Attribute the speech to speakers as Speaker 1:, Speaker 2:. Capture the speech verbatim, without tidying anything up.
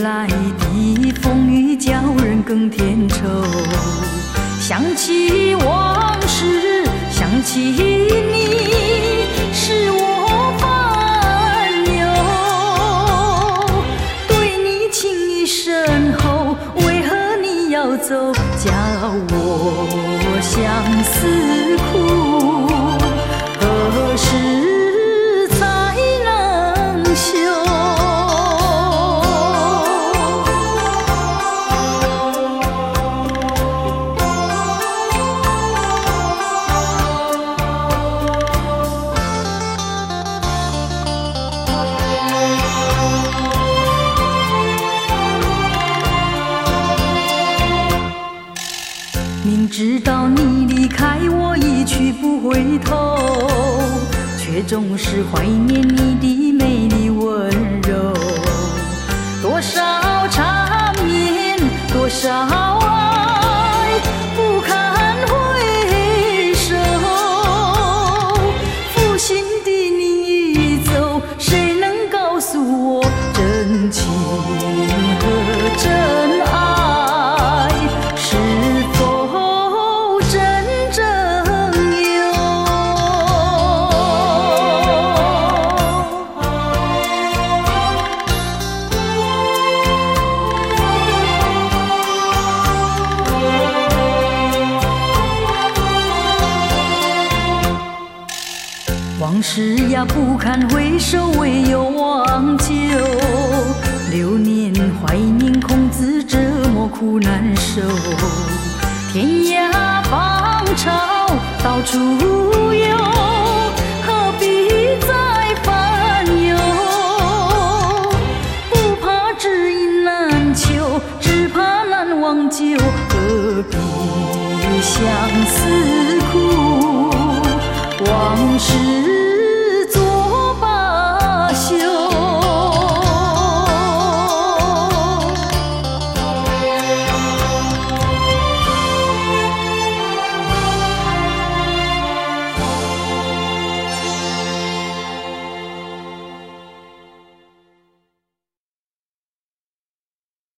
Speaker 1: 来的风雨叫人更添愁。想起往事，想起你，使我烦忧。对你情意深厚，为何你要走？叫我相思苦，何时才能休？明知道你离开我一去不回头，却总是怀念你的美丽温柔。多少缠绵，多少爱，不堪回首。负心的你已走，谁能告诉我真情和真爱是否往事呀不堪回首，唯有忘旧。流年怀念空自折磨苦难受。天涯芳草到处有，何必再烦忧？不怕知音难求，只怕难忘旧。何必相思苦？往事